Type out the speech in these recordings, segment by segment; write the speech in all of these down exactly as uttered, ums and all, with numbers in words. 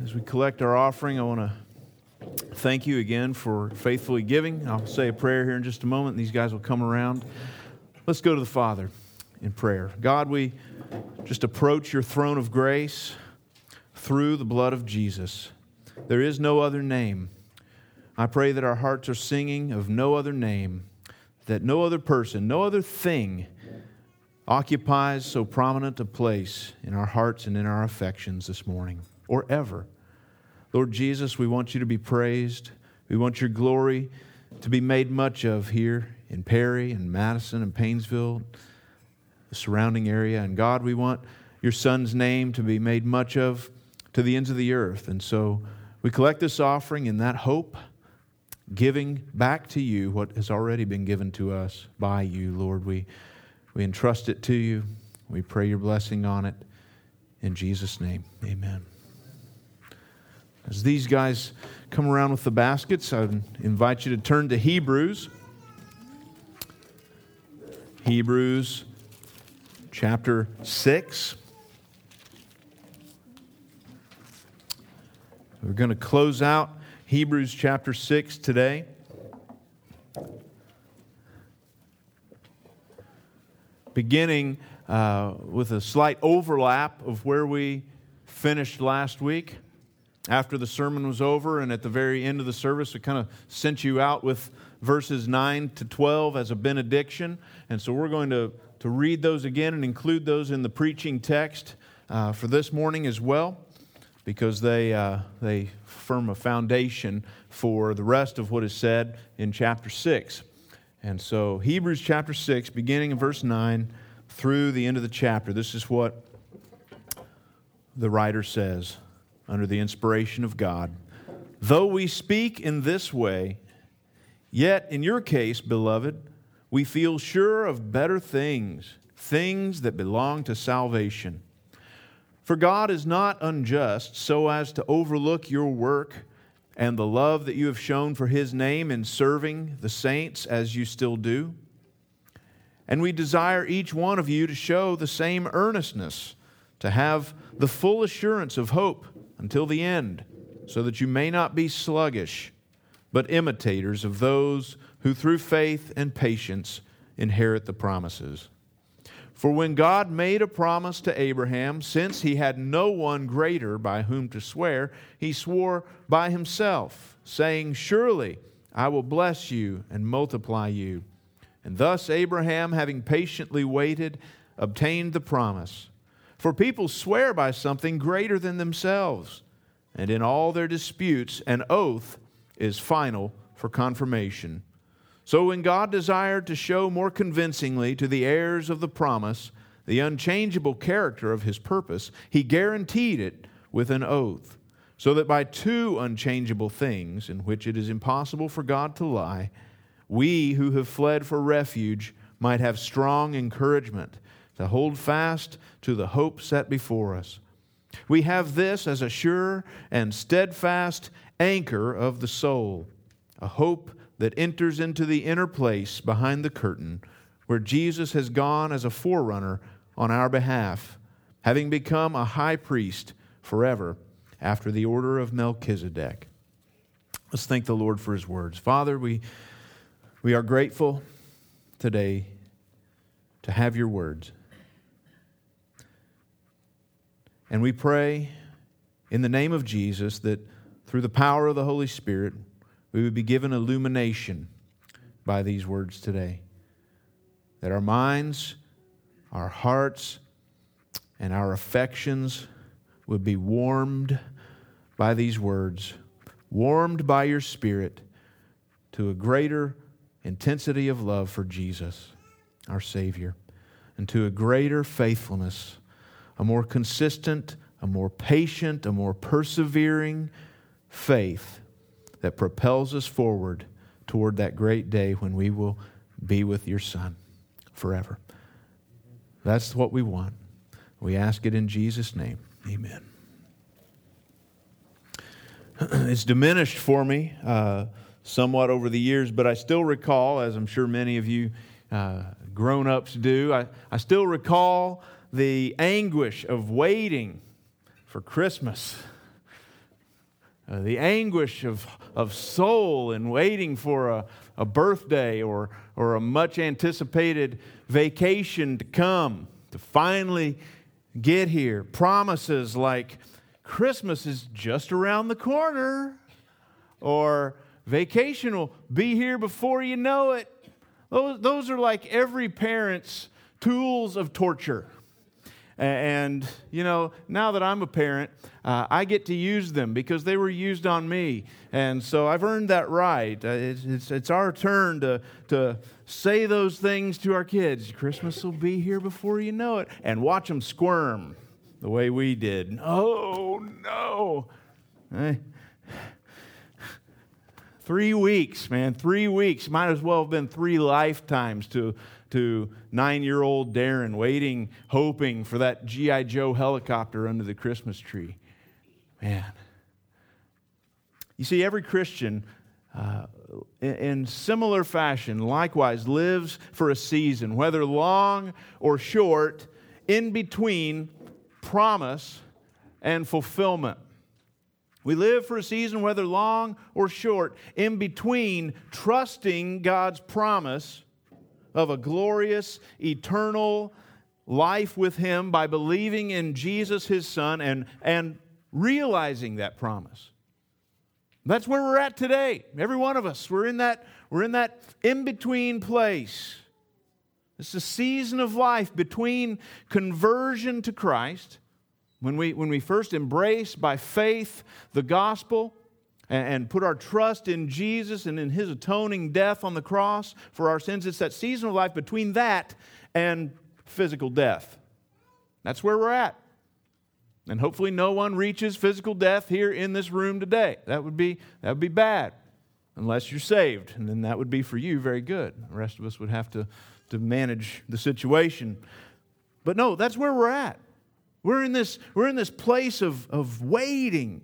as we collect our offering, I want to thank you again for faithfully giving. I'll say a prayer here in just a moment. These guys will come around. Let's go to the Father in prayer. God, we just approach your throne of grace through the blood of Jesus. There is no other name. I pray that our hearts are singing of no other name, that no other person, no other thing occupies so prominent a place in our hearts and in our affections this morning, or ever. Lord Jesus, we want you to be praised. We want your glory to be made much of here in Perry and Madison and Painesville, the surrounding area. And God, we want your Son's name to be made much of to the ends of the earth. And so we collect this offering in that hope, giving back to you what has already been given to us by you, Lord. We, we entrust it to you. We pray your blessing on it. In Jesus' name, amen. As these guys come around with the baskets, I invite you to turn to Hebrews. Hebrews chapter six. We're going to close out Hebrews chapter six today. Beginning uh, with a slight overlap of where we finished last week. After the sermon was over and at the very end of the service, we kind of sent you out with verses nine to twelve as a benediction. And so we're going to, to read those again and include those in the preaching text uh, for this morning as well, because they uh, they form a foundation for the rest of what is said in chapter six. And so Hebrews chapter six, beginning in verse nine through the end of the chapter, this is what the writer says under the inspiration of God. Though we speak in this way, yet in your case, beloved, we feel sure of better things, things that belong to salvation. For God is not unjust so as to overlook your work and the love that you have shown for His name in serving the saints as you still do. And we desire each one of you to show the same earnestness, to have the full assurance of hope until the end, so that you may not be sluggish, but imitators of those who through faith and patience inherit the promises. For when God made a promise to Abraham, since he had no one greater by whom to swear, he swore by himself, saying, surely I will bless you and multiply you. And thus Abraham, having patiently waited, obtained the promise. For people swear by something greater than themselves, and in all their disputes an oath is final for confirmation. So when God desired to show more convincingly to the heirs of the promise the unchangeable character of His purpose, He guaranteed it with an oath, so that by two unchangeable things, in which it is impossible for God to lie, we who have fled for refuge might have strong encouragement to hold fast to the hope set before us. We have this as a sure and steadfast anchor of the soul, a hope that enters into the inner place behind the curtain, where Jesus has gone as a forerunner on our behalf, having become a high priest forever after the order of Melchizedek. Let's thank the Lord for His words. Father, we, we are grateful today to have your words. And we pray in the name of Jesus that through the power of the Holy Spirit, we would be given illumination by these words today. That our minds, our hearts, and our affections would be warmed by these words, warmed by your Spirit to a greater intensity of love for Jesus, our Savior, and to a greater faithfulness, a more consistent, a more patient, a more persevering faith that propels us forward toward that great day when we will be with your Son forever. That's what we want. We ask it in Jesus' name. Amen. It's diminished for me uh, somewhat over the years, but I still recall, as I'm sure many of you uh, grown-ups do, I, I still recall the anguish of waiting for Christmas. uh, the anguish of, of soul in waiting for a, a birthday or, or a much anticipated vacation to come, to finally get here. Promises like Christmas is just around the corner, or vacation will be here before you know it. Those, those are like every parent's tools of torture. And, you know, now that I'm a parent, uh, I get to use them because they were used on me. And so I've earned that right. Uh, it's, it's, it's our turn to, to say those things to our kids. Christmas will be here before you know it. And watch them squirm the way we did. Oh, no. Eh. Three weeks, man, three weeks. Might as well have been three lifetimes to, to nine-year-old Darren waiting, hoping for that G I Joe helicopter under the Christmas tree. Man. You see, every Christian, uh, in, in similar fashion, likewise lives for a season, whether long or short, in between promise and fulfillment. We live for a season, whether long or short, in between trusting God's promise of a glorious, eternal life with Him by believing in Jesus, His Son, and, and realizing that promise. That's where we're at today. Every one of us, we're in that, we're in that in-between place. It's a season of life between conversion to Christ, When we, when we first embrace by faith the gospel and, and put our trust in Jesus and in His atoning death on the cross for our sins, it's that season of life between that and physical death. That's where we're at. And hopefully no one reaches physical death here in this room today. That would be, that would be bad, unless you're saved. And then that would be for you very good. The rest of us would have to, to manage the situation. But no, that's where we're at. We're in this, we're in this place of, of waiting.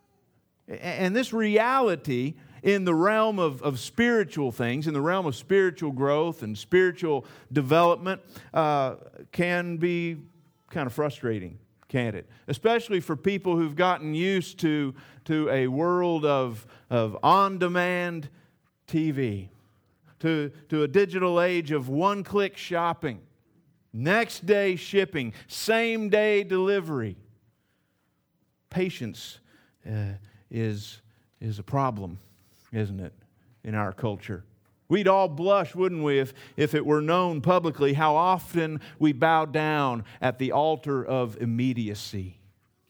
And this reality in the realm of, of spiritual things, in the realm of spiritual growth and spiritual development, uh, can be kind of frustrating, can't it? Especially for people who've gotten used to, to a world of, of on-demand T V, to, to a digital age of one-click shopping. Next day shipping, same day delivery. Patience uh, is, is a problem, isn't it, in our culture? We'd all blush, wouldn't we, if, if it were known publicly how often we bow down at the altar of immediacy.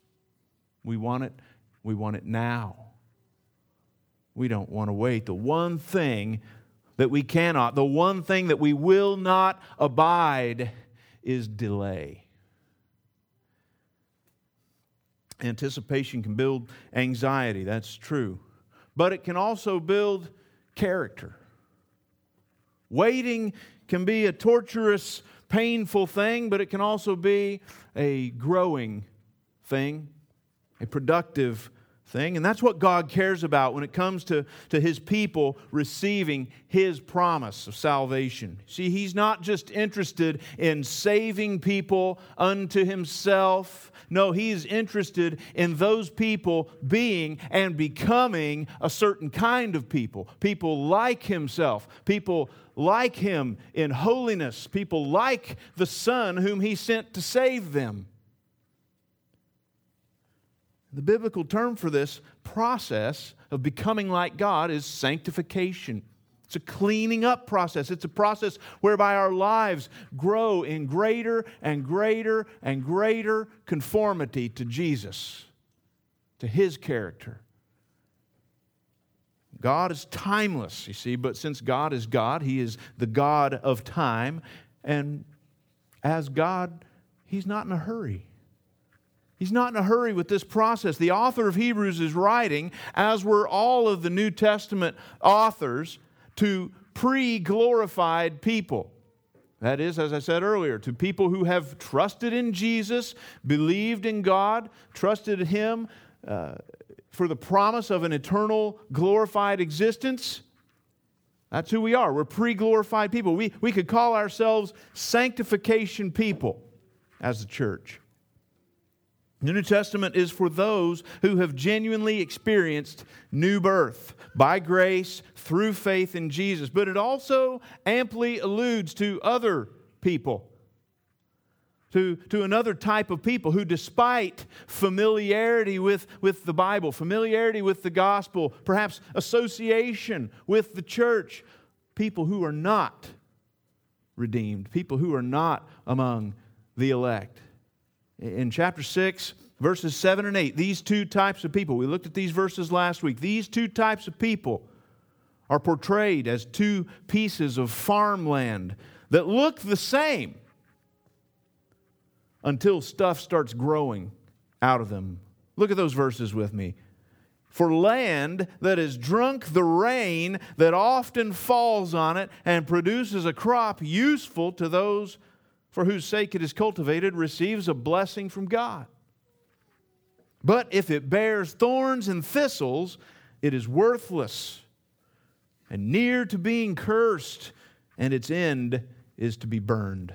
We want it, we want it now. We don't want to wait. The one thing that we cannot, the one thing that we will not abide is delay. Anticipation can build anxiety, that's true. But it can also build character. Waiting can be a torturous, painful thing, but it can also be a growing thing, a productive thing. And that's what God cares about when it comes to, to His people receiving His promise of salvation. See, He's not just interested in saving people unto Himself. No, He's interested in those people being and becoming a certain kind of people. People like Himself. People like Him in holiness. People like the Son whom He sent to save them. The biblical term for this process of becoming like God is sanctification. It's a cleaning up process. It's a process whereby our lives grow in greater and greater and greater conformity to Jesus, to His character. God is timeless, you see, but since God is God, He is the God of time, and as God, He's not in a hurry. He's not in a hurry with this process. The author of Hebrews is writing, as were all of the New Testament authors, to pre-glorified people. That is, as I said earlier, to people who have trusted in Jesus, believed in God, trusted Him uh, for the promise of an eternal glorified existence. That's who we are. We're pre-glorified people. We, we could call ourselves sanctification people as the church. The New Testament is for those who have genuinely experienced new birth by grace through faith in Jesus. But it also amply alludes to other people, to, to another type of people who, despite familiarity with, with the Bible, familiarity with the gospel, perhaps association with the church, people who are not redeemed, people who are not among the elect. In chapter six, verses seven and eight, these two types of people, we looked at these verses last week, these two types of people are portrayed as two pieces of farmland that look the same until stuff starts growing out of them. Look at those verses with me. For land that has drunk the rain that often falls on it and produces a crop useful to those for whose sake it is cultivated, receives a blessing from God. But if it bears thorns and thistles, it is worthless and near to being cursed, and its end is to be burned.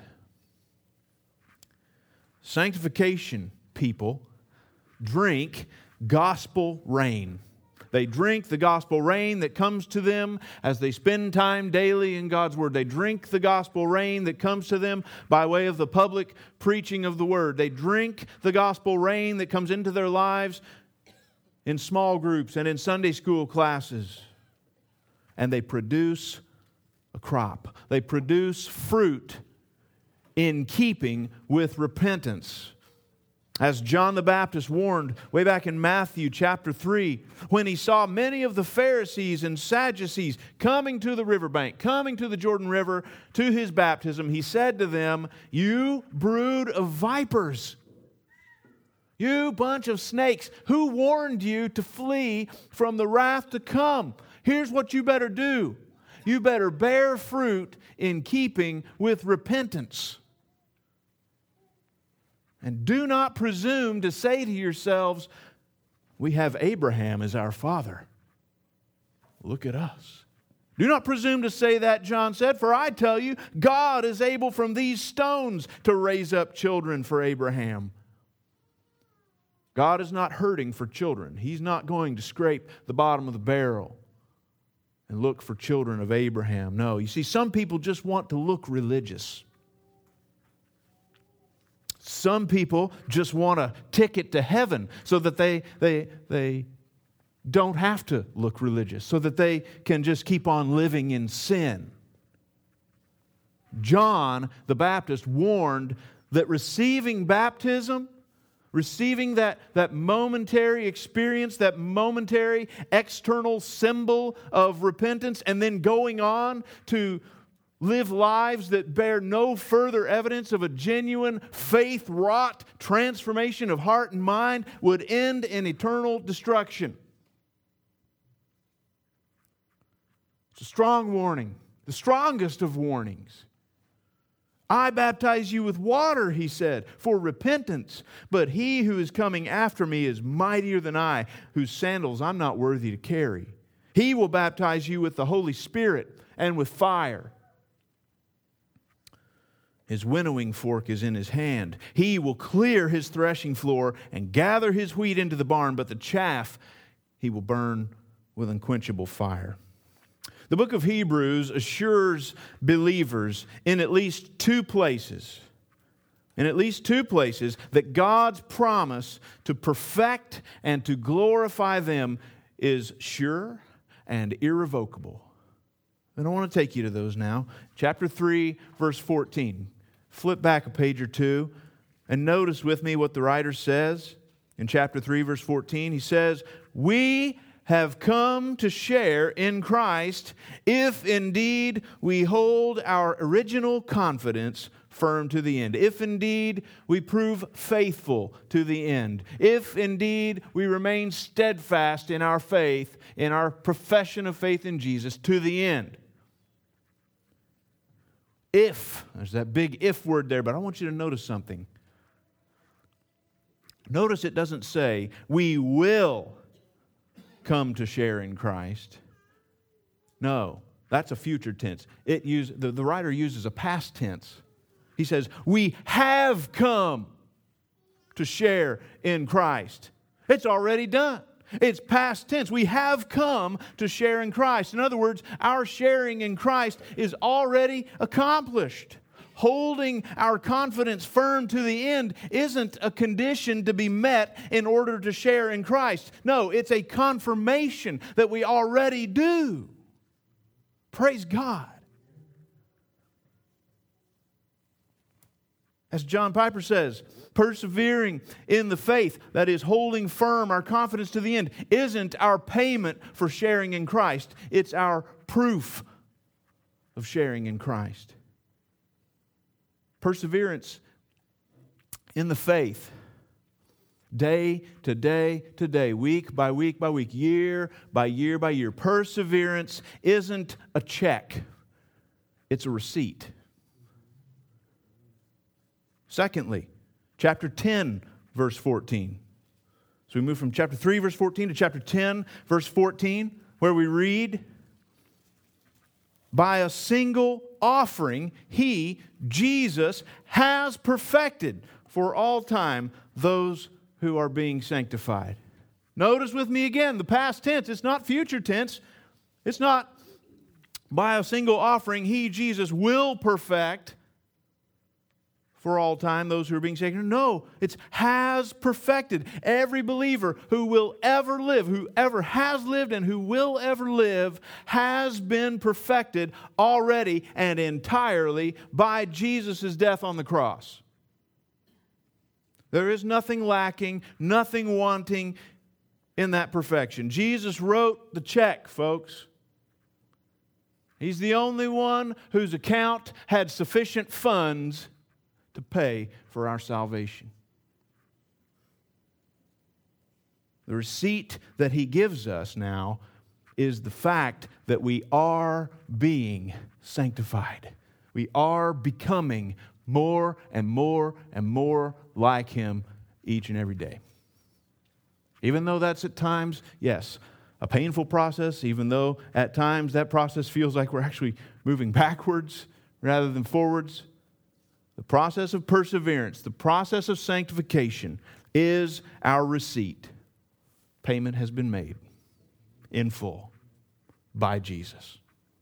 Sanctification people drink gospel rain. They drink the gospel rain that comes to them as they spend time daily in God's Word. They drink the gospel rain that comes to them by way of the public preaching of the Word. They drink the gospel rain that comes into their lives in small groups and in Sunday school classes. And they produce a crop. They produce fruit in keeping with repentance. As John the Baptist warned way back in Matthew chapter three, when he saw many of the Pharisees and Sadducees coming to the riverbank, coming to the Jordan River to his baptism, he said to them, "You brood of vipers, you bunch of snakes, who warned you to flee from the wrath to come? Here's what you better do. You better bear fruit in keeping with repentance. And do not presume to say to yourselves, 'We have Abraham as our father. Look at us.' Do not presume to say that," John said, "for I tell you, God is able from these stones to raise up children for Abraham." God is not hurting for children. He's not going to scrape the bottom of the barrel and look for children of Abraham. No, you see, some people just want to look religious. Some people just want a ticket to heaven so that they, they, they don't have to look religious, so that they can just keep on living in sin. John the Baptist warned that receiving baptism, receiving that, that momentary experience, that momentary external symbol of repentance, and then going on to live lives that bear no further evidence of a genuine, faith-wrought transformation of heart and mind would end in eternal destruction. It's a strong warning, the strongest of warnings. "I baptize you with water," he said, "for repentance. But he who is coming after me is mightier than I, whose sandals I'm not worthy to carry. He will baptize you with the Holy Spirit and with fire. His winnowing fork is in his hand. He will clear his threshing floor and gather his wheat into the barn, but the chaff he will burn with unquenchable fire." The book of Hebrews assures believers in at least two places, in at least two places, that God's promise to perfect and to glorify them is sure and irrevocable. And I want to take you to those now. Chapter three, verse fourteen. Flip back a page or two and notice with me what the writer says. In chapter three, verse fourteen, he says, "We have come to share in Christ if indeed we hold our original confidence firm to the end. If indeed we prove faithful to the end. If indeed we remain steadfast in our faith, in our profession of faith in Jesus to the end." If, there's that big if word there, but I want you to notice something. Notice it doesn't say, "We will come to share in Christ." No, that's a future tense. It use, the, the writer uses a past tense. He says, "We have come to share in Christ. It's already done. It's past tense. We have come to share in Christ. In other words, our sharing in Christ is already accomplished. Holding our confidence firm to the end isn't a condition to be met in order to share in Christ. No, it's a confirmation that we already do. Praise God. As John Piper says, persevering in the faith, that is, holding firm our confidence to the end, isn't our payment for sharing in Christ. It's our proof of sharing in Christ. Perseverance in the faith, day to day to day, week by week by week, year by year by year. Perseverance isn't a check, it's a receipt. Secondly, chapter ten, verse fourteen. So we move from chapter three, verse fourteen to chapter ten, verse fourteen, where we read, by a single offering, He, Jesus, has perfected for all time those who are being sanctified. Notice with me again, the past tense. It's not future tense. It's not by a single offering, He, Jesus, will perfect for all time those who are being saved. No, it's has perfected. Every believer who will ever live, who ever has lived and who will ever live, has been perfected already and entirely by Jesus' death on the cross. There is nothing lacking, nothing wanting in that perfection. Jesus wrote the check, folks. He's the only one whose account had sufficient funds to pay for our salvation. The receipt that He gives us now is the fact that we are being sanctified. We are becoming more and more and more like Him each and every day. Even though that's at times, yes, a painful process, even though at times that process feels like we're actually moving backwards rather than forwards, the process of perseverance, the process of sanctification is our receipt. Payment has been made in full by Jesus.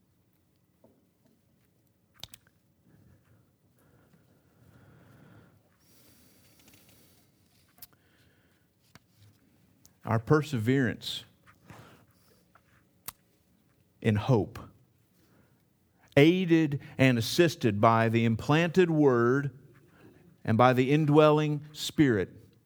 Our perseverance in hope, aided and assisted by the implanted Word and by the indwelling Spirit,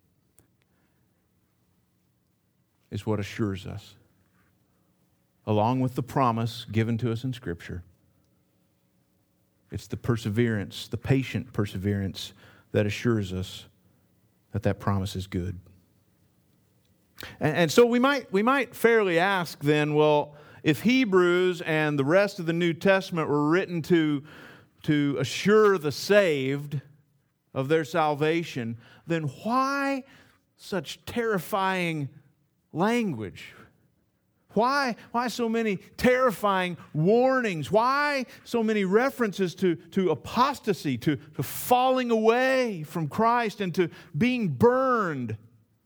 is what assures us, along with the promise given to us in Scripture. It's the perseverance, the patient perseverance, that assures us that that promise is good. And, and so we might we might fairly ask then, well, if Hebrews and the rest of the New Testament were written to, to assure the saved of their salvation, then why such terrifying language? Why, why so many terrifying warnings? Why so many references to, to apostasy, to, to falling away from Christ and to being burned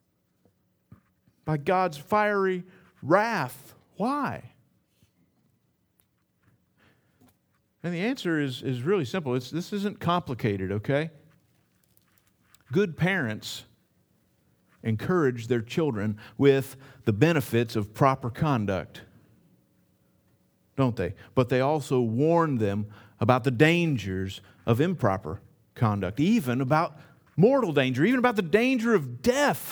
by God's fiery wrath? Why? And the answer is, is really simple. It's, this isn't complicated, okay? Good parents encourage their children with the benefits of proper conduct, don't they? But they also warn them about the dangers of improper conduct, even about mortal danger, even about the danger of death.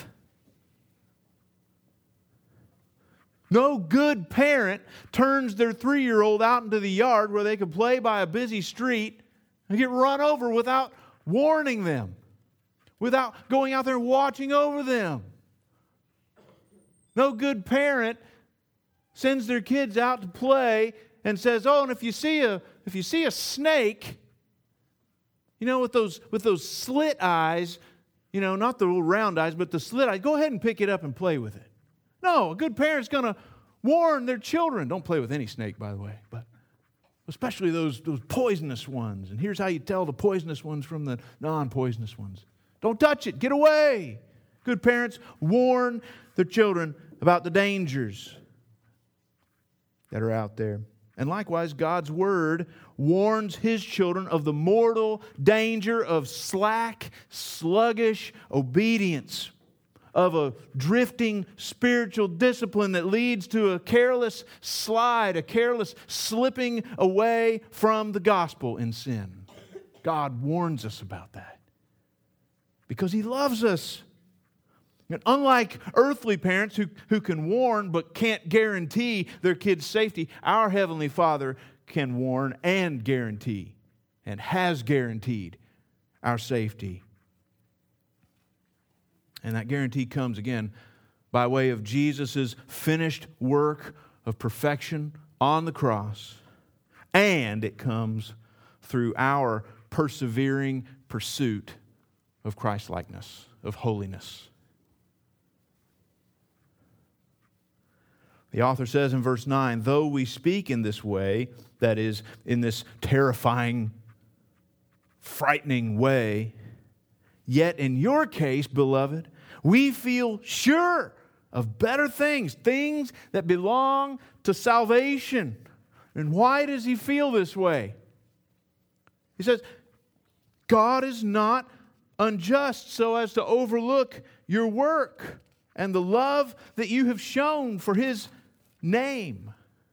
No good parent turns their three-year-old out into the yard where they can play by a busy street and get run over without warning them, without going out there and watching over them. No good parent sends their kids out to play and says, "Oh, and if you see a if you see a snake, you know, with those with those slit eyes, you know, not the little round eyes, but the slit eyes, go ahead and pick it up and play with it." No, a good parent's going to warn their children. Don't play with any snake, by the way, but especially those, those poisonous ones. And here's how you tell the poisonous ones from the non-poisonous ones. Don't touch it. Get away. Good parents warn their children about the dangers that are out there. And likewise, God's Word warns His children of the mortal danger of slack, sluggish obedience, of a drifting spiritual discipline that leads to a careless slide, a careless slipping away from the gospel in sin. God warns us about that because He loves us. And unlike earthly parents who, who can warn but can't guarantee their kids' safety, our Heavenly Father can warn and guarantee and has guaranteed our safety. And that guarantee comes again by way of Jesus' finished work of perfection on the cross. And it comes through our persevering pursuit of Christ-likeness, of holiness. The author says in verse nine, though we speak in this way, that is, in this terrifying, frightening way, yet in your case, beloved, we feel sure of better things, things that belong to salvation. And why does he feel this way? He says, God is not unjust so as to overlook your work and the love that you have shown for His name.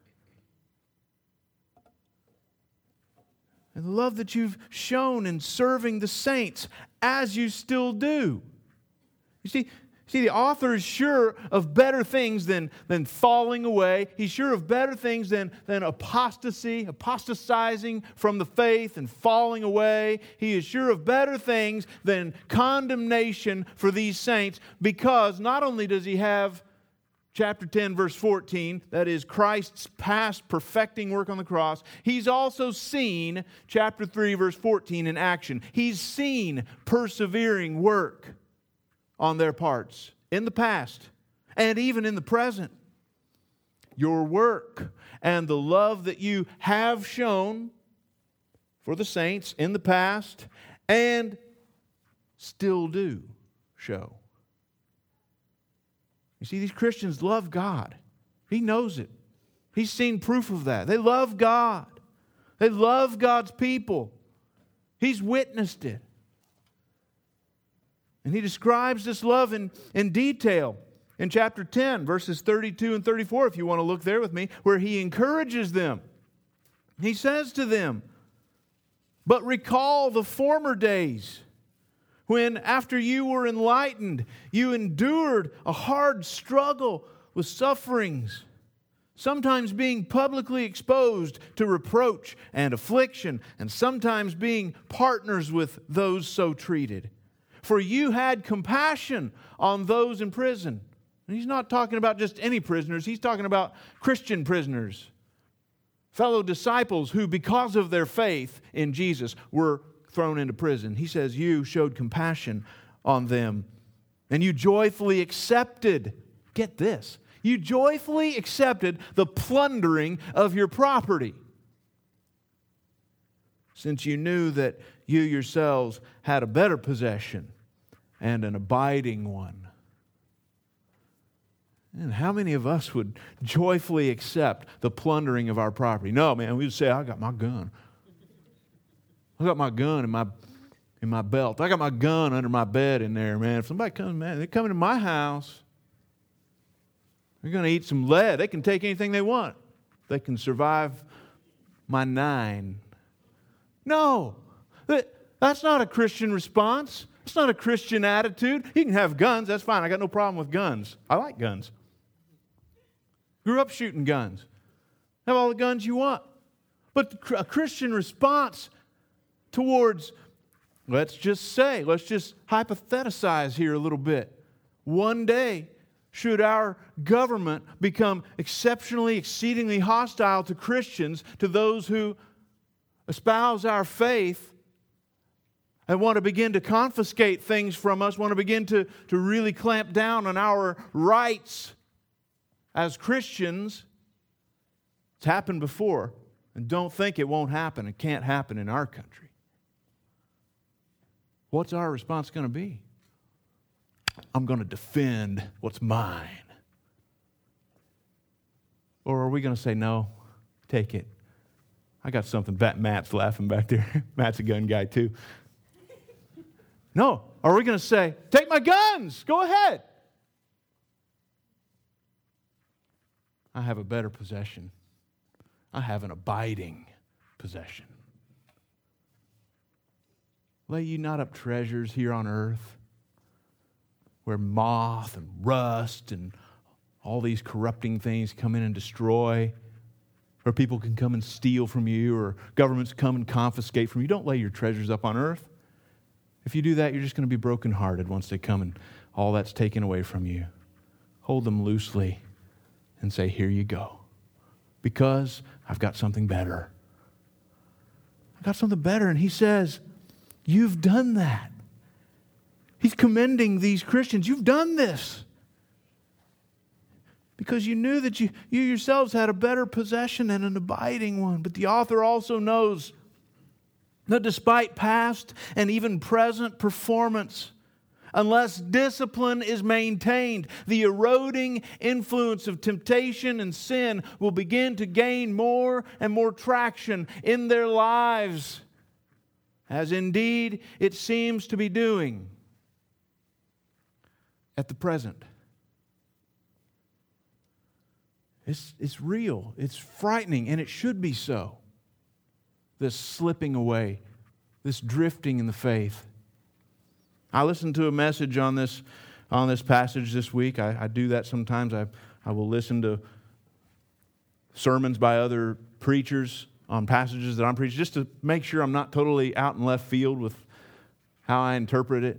And the love that you've shown in serving the saints as you still do. You see, see, the author is sure of better things than, than falling away. He's sure of better things than, than apostasy, apostatizing from the faith and falling away. He is sure of better things than condemnation for these saints, because not only does he have chapter ten, verse fourteen, that is Christ's past perfecting work on the cross, he's also seen chapter three, verse fourteen in action. He's seen persevering work on their parts in the past and even in the present. Your work and the love that you have shown for the saints in the past and still do show. You see, these Christians love God. He knows it. He's seen proof of that. They love God. They love God's people. He's witnessed it. And he describes this love in, in detail in chapter ten, verses thirty-two and thirty-four, if you want to look there with me, where he encourages them. He says to them, but recall the former days, when after you were enlightened, you endured a hard struggle with sufferings, sometimes being publicly exposed to reproach and affliction, and sometimes being partners with those so treated. For you had compassion on those in prison. And he's not talking about just any prisoners. He's talking about Christian prisoners, fellow disciples who, because of their faith in Jesus, were thrown into prison. He says, you showed compassion on them, and you joyfully accepted, get this, you joyfully accepted the plundering of your property, since you knew that you yourselves had a better possession and an abiding one. And how many of us would joyfully accept the plundering of our property? No, man, we would say, I got my gun. I got my gun in my in my belt. I got my gun under my bed in there, man. If somebody comes, man, they're coming to my house. They're going to eat some lead. They can take anything they want. They can survive my nine. No, that's not a Christian response. It's not a Christian attitude. You can have guns. That's fine. I got no problem with guns. I like guns. Grew up shooting guns. Have all the guns you want. But a Christian response towards, let's just say, let's just hypothesize here a little bit. One day, should our government become exceptionally, exceedingly hostile to Christians, to those who espouse our faith, and want to begin to confiscate things from us, want to begin to, to really clamp down on our rights as Christians, it's happened before. And don't think it won't happen. It can't happen in our country. what's our response going to be? I'm going to defend what's mine. Or are we going to say, no, take it. I got something. Matt's laughing back there. Matt's a gun guy too. No. Are we going to say, take my guns, go ahead? I have a better possession. I have an abiding possession. Lay ye not up treasures here on earth, where moth and rust and all these corrupting things come in and destroy, where people can come and steal from you, or governments come and confiscate from you. Don't lay your treasures up on earth. If you do that, you're just going to be brokenhearted once they come and all that's taken away from you. Hold them loosely and say, here you go. Because I've got something better. I've got something better. And he says, you've done that. He's commending these Christians. You've done this. Because you knew that you, you yourselves had a better possession and an abiding one. But the author also knows that despite past and even present performance, unless discipline is maintained, the eroding influence of temptation and sin will begin to gain more and more traction in their lives, as indeed it seems to be doing at the present. It's, it's real, it's frightening, and it should be so. This slipping away, this drifting in the faith. I listened to a message on this on this passage this week. I, I do that sometimes. I, I will listen to sermons by other preachers on passages that I'm preaching, just to make sure I'm not totally out in left field with how I interpret it.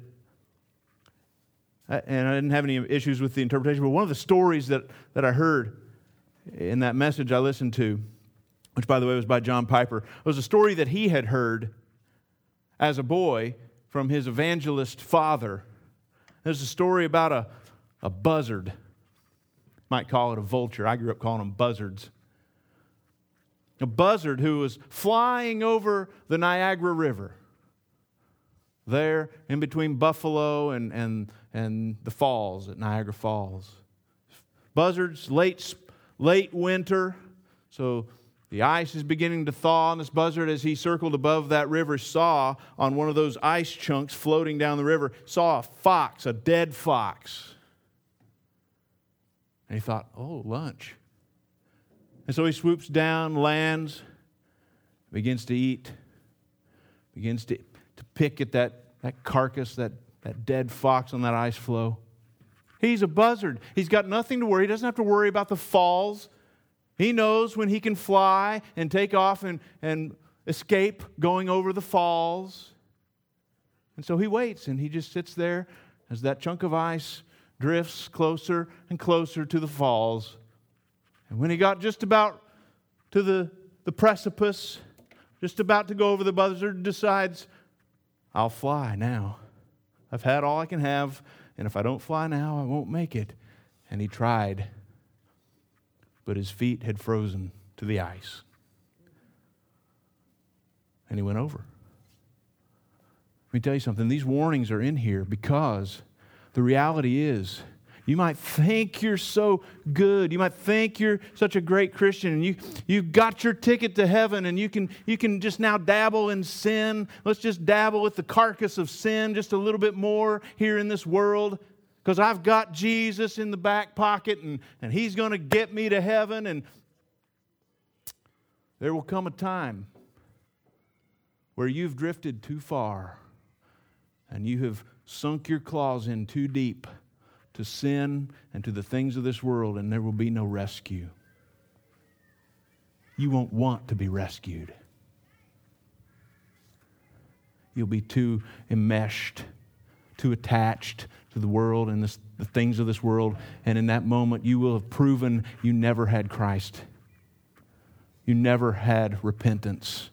And I didn't have any issues with the interpretation, but one of the stories that, that I heard in that message I listened to, which, by the way, was by John Piper, was a story that he had heard as a boy from his evangelist father. There's a story about a, a buzzard. Might call it a vulture. I grew up calling them buzzards. A buzzard who was flying over the Niagara River, there in between Buffalo and, and, and the falls at Niagara Falls. Buzzards, late, late winter, so the ice is beginning to thaw, and this buzzard, as he circled above that river, saw on one of those ice chunks floating down the river, saw a fox, a dead fox. And he thought, oh, lunch. And so he swoops down, lands, begins to eat, begins to, to pick at that, that carcass, that, that dead fox on that ice floe. He's a buzzard. He's got nothing to worry. He doesn't have to worry about the falls. He knows when he can fly and take off and, and escape going over the falls. And so he waits, and he just sits there as that chunk of ice drifts closer and closer to the falls. And when he got just about to the, the precipice, just about to go over, the buzzard decides, I'll fly now. I've had all I can have, and if I don't fly now, I won't make it. And he tried, but his feet had frozen to the ice. And he went over. Let me tell you something. These warnings are in here because the reality is, you might think you're so good. You might think you're such a great Christian, and you you got your ticket to heaven, and you can you can just now dabble in sin. Let's just dabble with the carcass of sin just a little bit more here in this world, because I've got Jesus in the back pocket, and, and He's going to get me to heaven. And there will come a time where you've drifted too far, and you have sunk your claws in too deep to sin and to the things of this world, and there will be no rescue. You won't want to be rescued. You'll be too enmeshed, too attached to the world and this, the things of this world, and in that moment you will have proven you never had Christ. You never had repentance.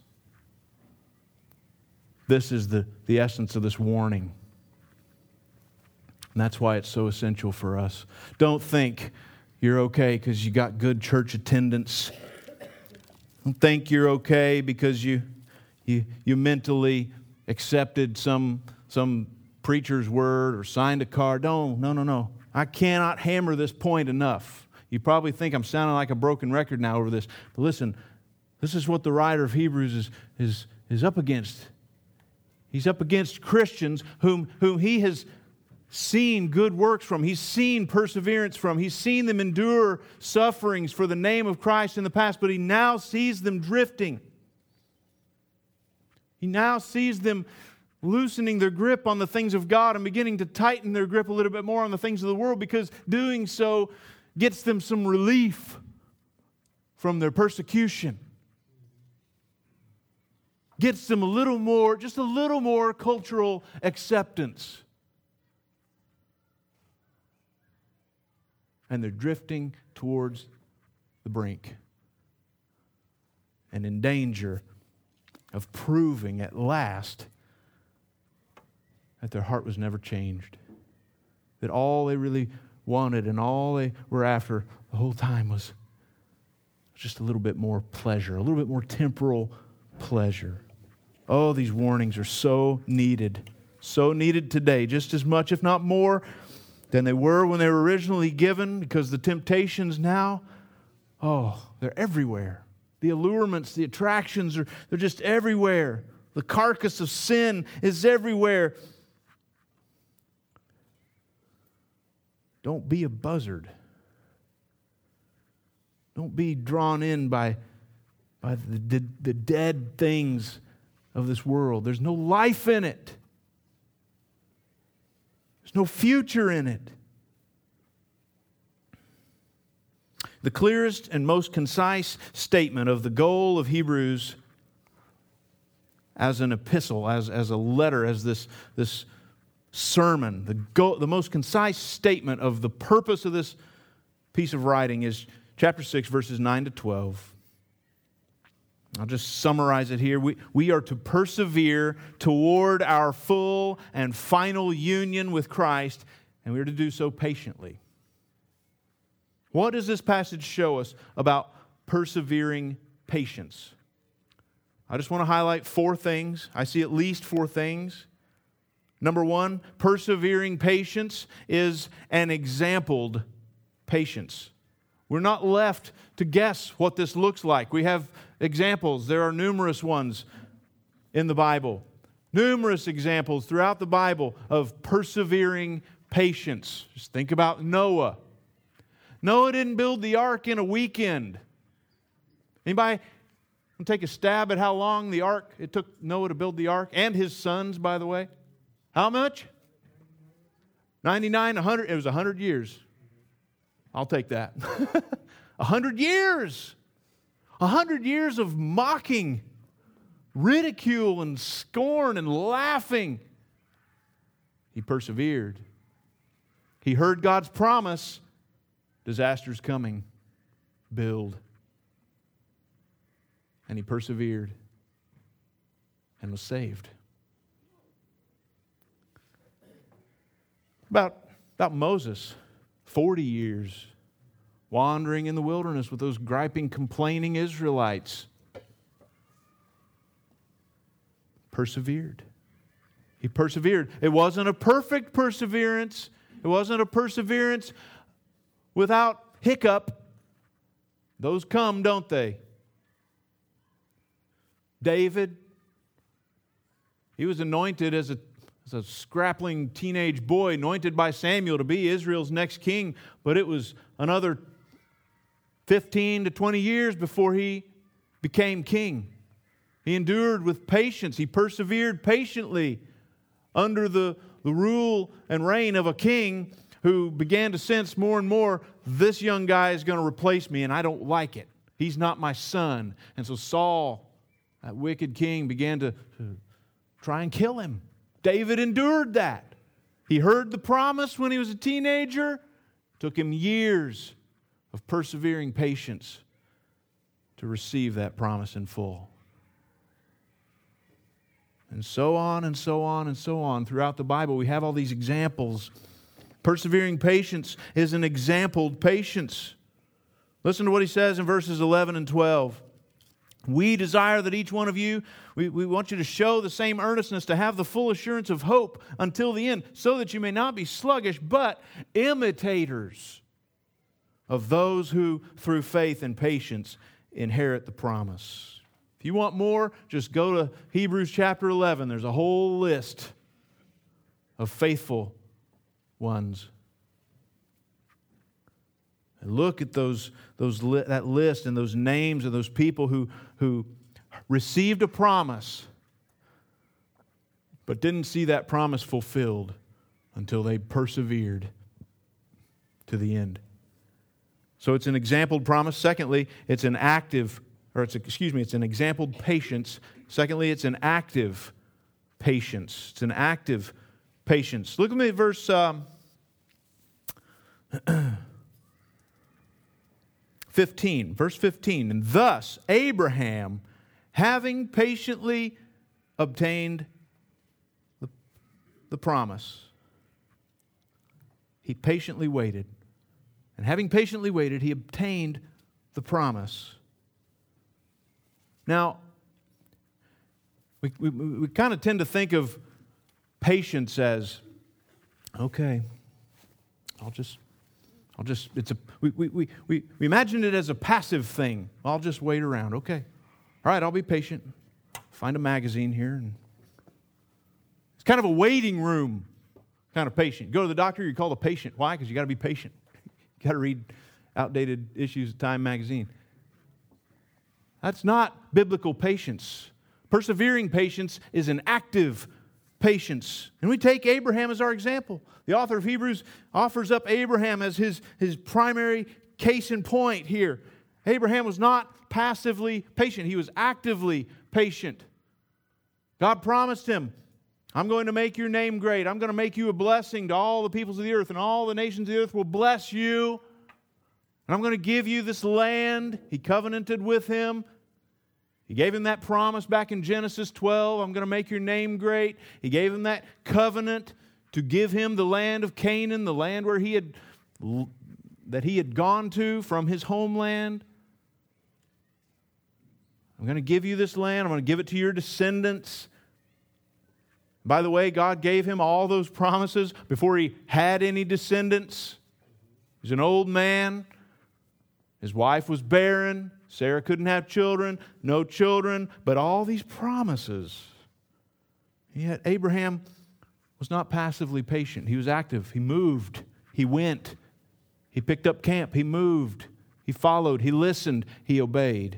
This is the, the essence of this warning. And that's why it's so essential for us. Don't think you're okay because you got good church attendance. Don't think you're okay because you you you mentally accepted some some preacher's word or signed a card. No, no, no, no. I cannot hammer this point enough. You probably think I'm sounding like a broken record now over this. But listen, this is what the writer of Hebrews is, is, is up against. He's up against Christians whom, whom he has seen good works from. He's seen perseverance from. He's seen them endure sufferings for the name of Christ in the past, but he now sees them drifting. He now sees them loosening their grip on the things of God and beginning to tighten their grip a little bit more on the things of the world, because doing so gets them some relief from their persecution. Gets them a little more, just a little more cultural acceptance. And they're drifting towards the brink and in danger of proving at last that their heart was never changed. That all they really wanted and all they were after the whole time was just a little bit more pleasure, a little bit more temporal pleasure. Oh, these warnings are so needed. So needed today, just as much, if not more, than they were when they were originally given, because the temptations now, oh, they're everywhere. The allurements, the attractions, are they're just everywhere. The carcass of sin is everywhere. Don't be a buzzard. Don't be drawn in by, by the, the, the dead things of this world. There's no life in it. There's no future in it. The clearest and most concise statement of the goal of Hebrews as an epistle, as, as a letter, as this, this sermon, the, goal, the most concise statement of the purpose of this piece of writing is chapter six, verses nine to twelve. I'll just summarize it here. We, we are to persevere toward our full and final union with Christ, and we are to do so patiently. What does this passage show us about persevering patience? I just want to highlight four things. I see at least four things. Number one, persevering patience is an exampled patience. We're not left to guess what this looks like. We have examples. There are numerous ones in the Bible. Numerous examples throughout the Bible of persevering patience. Just think about Noah. Noah didn't build the ark in a weekend. Anybody take a stab at how long the ark, it took Noah to build the ark, and his sons, by the way? How much? ninety-nine, one hundred. It was one hundred years. I'll take that. A hundred years. A hundred years of mocking, ridicule, and scorn, and laughing. He persevered. He heard God's promise. Disaster's coming. Build. And he persevered and was saved. About, about Moses. Forty years wandering in the wilderness with those griping, complaining Israelites. Persevered. He persevered. It wasn't a perfect perseverance. It wasn't a perseverance without hiccup. Those come, don't they? David, he was anointed as a As a scrappling teenage boy, anointed by Samuel to be Israel's next king. But it was another fifteen to twenty years before he became king. He endured with patience. He persevered patiently under the, the rule and reign of a king who began to sense more and more, this young guy is going to replace me and I don't like it. He's not my son. And so Saul, that wicked king, began to, to try and kill him. David endured that. He heard the promise when he was a teenager. It took him years of persevering patience to receive that promise in full. And so on and so on and so on. Throughout the Bible, we have all these examples. Persevering patience is an exampled patience. Listen to what he says in verses eleven and twelve. We desire that each one of you, we, we want you to show the same earnestness to have the full assurance of hope until the end, so that you may not be sluggish, but imitators of those who, through faith and patience, inherit the promise. If you want more, just go to Hebrews chapter eleven. There's a whole list of faithful ones. And look at those, those li- that list and those names of those people who, who received a promise but didn't see that promise fulfilled until they persevered to the end. So it's an exampled promise. Secondly, it's an active, or it's, excuse me, it's an exampled patience. Secondly, it's an active patience. It's an active patience. Look at me at verse um, fifteen. Verse fifteen. And thus Abraham, having patiently obtained the, the promise, he patiently waited. And having patiently waited, he obtained the promise. Now, we, we, we kind of tend to think of patience as, okay, I'll just, I'll just, it's a, we, we, we, we imagine it as a passive thing. I'll just wait around, okay. All right, I'll be patient. Find a magazine here. And it's kind of a waiting room kind of patient. You go to the doctor, you're called a patient. Why? Because you got to be patient. You got to read outdated issues of Time magazine. That's not biblical patience. Persevering patience is an active patience. And we take Abraham as our example. The author of Hebrews offers up Abraham as his, his primary case in point here. Abraham was not passively patient. He was actively patient. God promised him, I'm going to make your name great. I'm going to make you a blessing to all the peoples of the earth, and all the nations of the earth will bless you. And I'm going to give you this land. He covenanted with him. He gave him that promise back in Genesis twelve. I'm going to make your name great. He gave him that covenant to give him the land of Canaan, the land where he had that he had gone to from his homeland. I'm going to give you this land. I'm going to give it to your descendants. By the way, God gave him all those promises before he had any descendants. He was an old man. His wife was barren. Sarah couldn't have children. No children. But all these promises. Yet Abraham was not passively patient. He was active. He moved. He went. He picked up camp. He moved. He followed. He listened. He obeyed.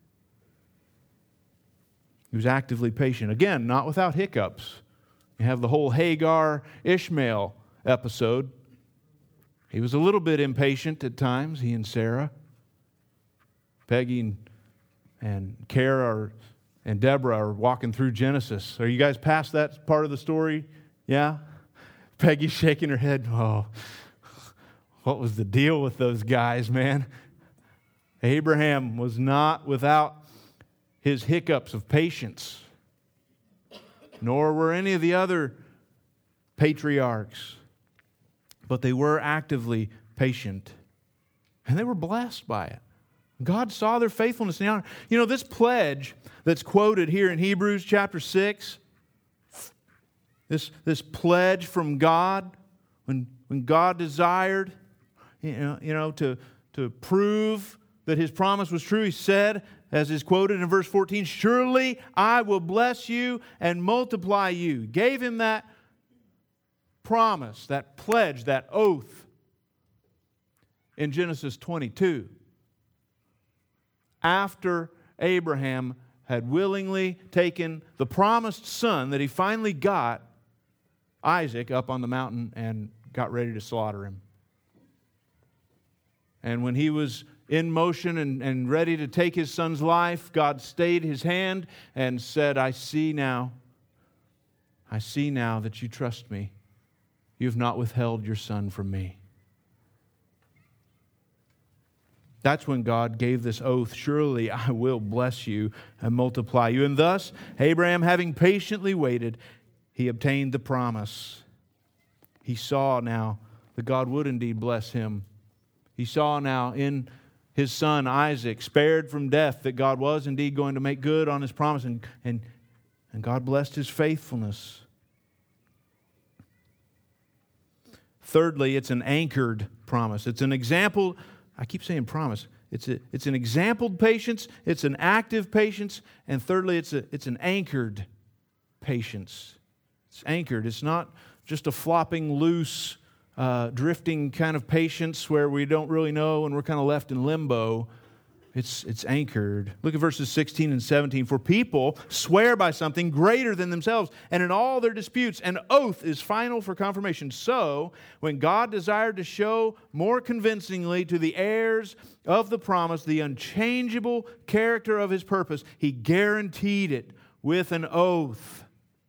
He was actively patient. Again, not without hiccups. You have the whole Hagar-Ishmael episode. He was a little bit impatient at times, he and Sarah. Peggy and, and Kara are, and Deborah are walking through Genesis. Are you guys past that part of the story? Yeah? Peggy's shaking her head. Oh, what was the deal with those guys, man? Abraham was not without his hiccups of patience, nor were any of the other patriarchs. But they were actively patient. And they were blessed by it. God saw their faithfulness and honor. You know, this pledge that's quoted here in Hebrews chapter six, this, this pledge from God, when, when God desired, you know, you know to, to prove that His promise was true, He said, as is quoted in verse fourteen, surely I will bless you and multiply you. Gave him that promise, that pledge, that oath in Genesis twenty-two. After Abraham had willingly taken the promised son that he finally got, Isaac, up on the mountain and got ready to slaughter him. And when he was in motion and, and ready to take his son's life, God stayed his hand and said, I see now, I see now that you trust me. You have not withheld your son from me. That's when God gave this oath, surely I will bless you and multiply you. And thus, Abraham, having patiently waited, he obtained the promise. He saw now that God would indeed bless him. He saw now in his son Isaac, spared from death, that God was indeed going to make good on his promise, and, and, and God blessed his faithfulness. Thirdly, it's an anchored promise. It's an example, I keep saying promise, it's, a, it's an exampled patience, it's an active patience, and thirdly, it's, a, it's an anchored patience. It's anchored. It's not just a flopping, loose, uh, drifting kind of patience where we don't really know and we're kind of left in limbo. It's, it's anchored. Look at verses sixteen and seventeen. For people swear by something greater than themselves, and in all their disputes, an oath is final for confirmation. So, when God desired to show more convincingly to the heirs of the promise the unchangeable character of His purpose, He guaranteed it with an oath.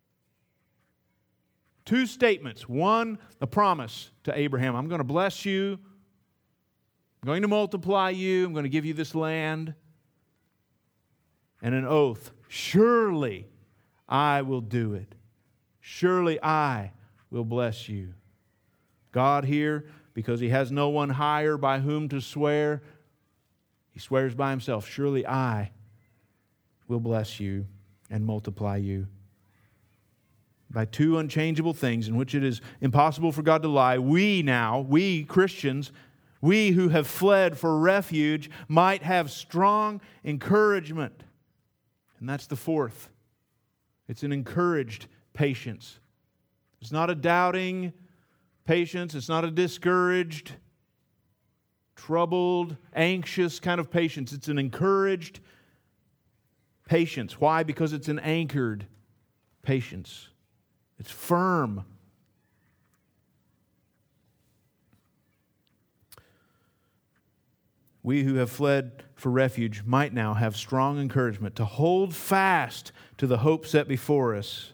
Two statements. One, a promise to Abraham. I'm going to bless you. I'm going to multiply you. I'm going to give you this land. And an oath. Surely I will do it. Surely I will bless you. God here, because He has no one higher by whom to swear, He swears by Himself. Surely I will bless you and multiply you. By two unchangeable things in which it is impossible for God to lie, we now, we Christians, we who have fled for refuge, might have strong encouragement. And that's the fourth. It's an encouraged patience. It's not a doubting patience. It's not a discouraged, troubled, anxious kind of patience. It's an encouraged patience. Why? Because it's an anchored patience. It's firm. We who have fled for refuge might now have strong encouragement to hold fast to the hope set before us.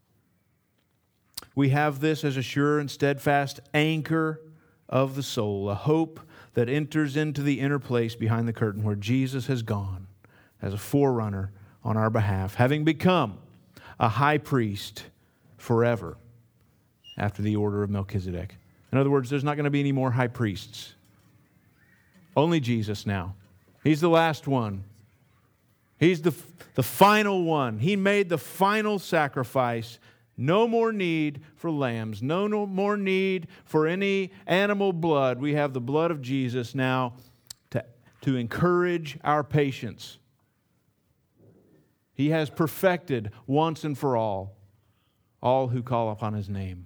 We have this as a sure and steadfast anchor of the soul, a hope that enters into the inner place behind the curtain where Jesus has gone as a forerunner on our behalf, having become a high priest forever after the order of Melchizedek. In other words, there's not going to be any more high priests. Only Jesus now. He's the last one. He's the, the final one. He made the final sacrifice. No more need for lambs. No, no more need for any animal blood. We have the blood of Jesus now to, to encourage our patience. He has perfected once and for all all who call upon His name.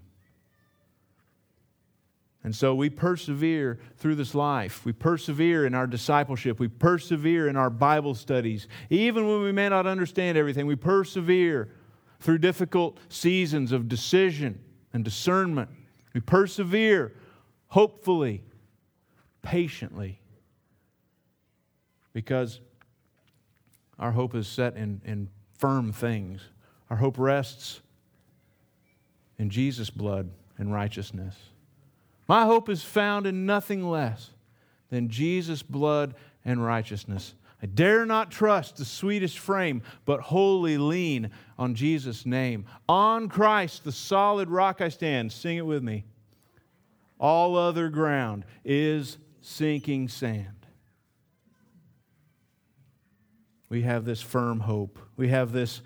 And so we persevere through this life. We persevere in our discipleship. We persevere in our Bible studies. Even when we may not understand everything, we persevere through difficult seasons of decision and discernment. We persevere hopefully, patiently, because our hope is set in, in firm things. Our hope rests in Jesus' blood and righteousness. My hope is found in nothing less than Jesus' blood and righteousness. I dare not trust the sweetest frame, but wholly lean on Jesus' name. On Christ, the solid rock I stand. Sing it with me. All other ground is sinking sand. We have this firm hope. We have this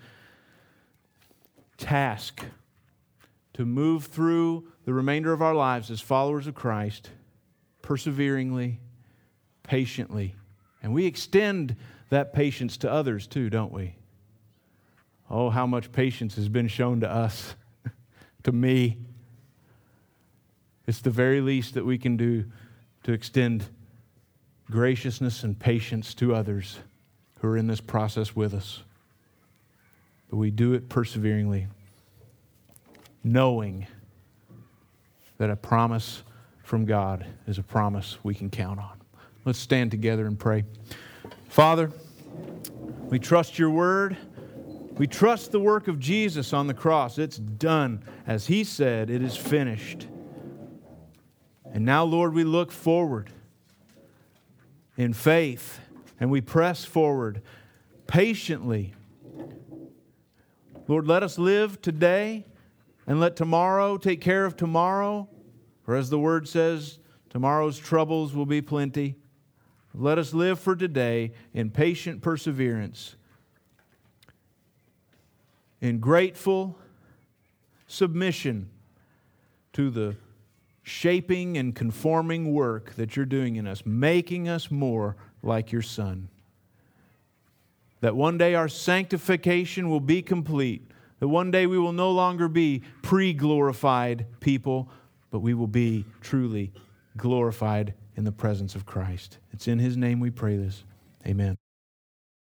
task to move through the remainder of our lives as followers of Christ, perseveringly, patiently. And we extend that patience to others too, don't we? Oh, how much patience has been shown to us, to me. It's the very least that we can do to extend graciousness and patience to others who are in this process with us. But we do it perseveringly, knowing that a promise from God is a promise we can count on. Let's stand together and pray. Father, we trust Your word. We trust the work of Jesus on the cross. It's done. As He said, it is finished. And now, Lord, we look forward in faith and we press forward patiently. Lord, let us live today and let tomorrow take care of tomorrow. For as the Word says, tomorrow's troubles will be plenty. Let us live for today in patient perseverance, in grateful submission to the shaping and conforming work that you're doing in us, making us more like your Son. That one day our sanctification will be complete. That one day we will no longer be pre-glorified people, but we will be truly glorified in the presence of Christ. It's in His name we pray this. Amen.